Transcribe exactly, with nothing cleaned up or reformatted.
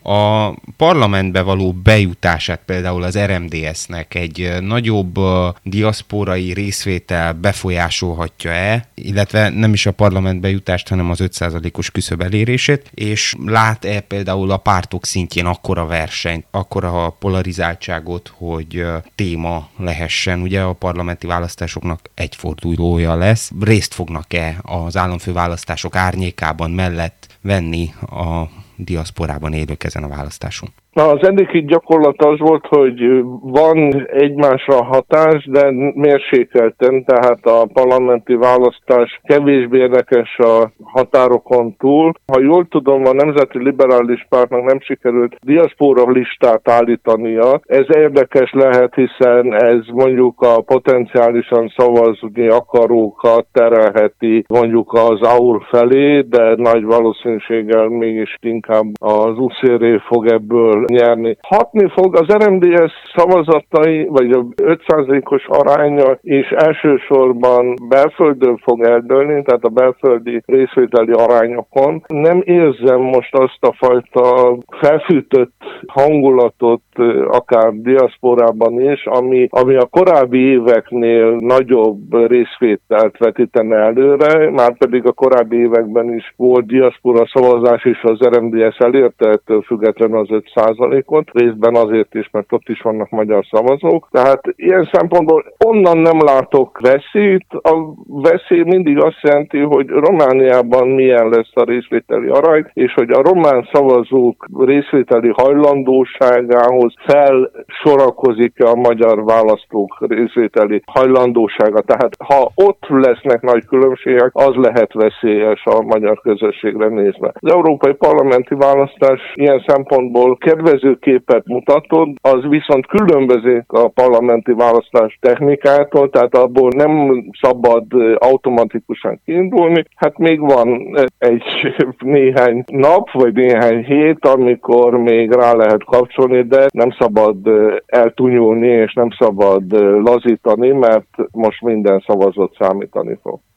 a parlamentbe való bejutását például az er em dé es-nek egy nagyobb diaszpórai részvétel befolyásolhatja-e, illetve nem is a parlament bejutást, hanem az öt százalékos küszöb elérését, és lát-e például a pártok szintjén akkora versenyt, akkora polarizáltságot, hogy téma lehessen. Ugye a parlamenti választásoknak egy fordulója lesz. Részt fognak-e az államfőválasztások árnyékában mellett venni a diaszporában élők ezen a választáson? Na, az eddigi gyakorlat az volt, hogy van egymásra hatás, de mérsékelten, tehát a parlamenti választás kevésbé érdekes a határokon túl. Ha jól tudom, a Nemzeti Liberális Pártnak nem sikerült diaszpóra listát állítania. Ez érdekes lehet, hiszen ez mondjuk a potenciálisan szavazni akarókat terelheti mondjuk az á u er felé, de nagy valószínűséggel mégis inkább az u szé er fog ebből nyerni. Hatni fog az er em dé es szavazatai, vagy a öt százalékos aránya is elsősorban belföldön fog eldőlni, tehát a belföldi részvételi arányokon. Nem érzem most azt a fajta felfűtött hangulatot, akár diaszporában is, ami, ami a korábbi éveknél nagyobb részvételt vetítene előre, már pedig a korábbi években is volt diaszpora szavazás, és az er em dé es elérte ettől függetlenül az öt százalékot, részben azért is, mert ott is vannak magyar szavazók. Tehát ilyen szempontból onnan nem látok veszélyt. A veszély mindig azt jelenti, hogy Romániában milyen lesz a részvételi arány, és hogy a román szavazók részvételi hajlandóságához felsorakozik-e a magyar választók részvételi hajlandósága. Tehát ha ott lesznek nagy különbségek, az lehet veszélyes a magyar közösségre nézve. Az európai parlamenti választás ilyen szempontból kedvező képet mutatott, az viszont különbözik a parlamenti választás technikától, tehát abból nem szabad automatikusan kiindulni. Hát még van egy néhány nap, vagy néhány hét, amikor még rá lehet kapcsolni, de nem szabad eltunyulni, és nem szabad lazítani, mert most minden szavazat számítani fog.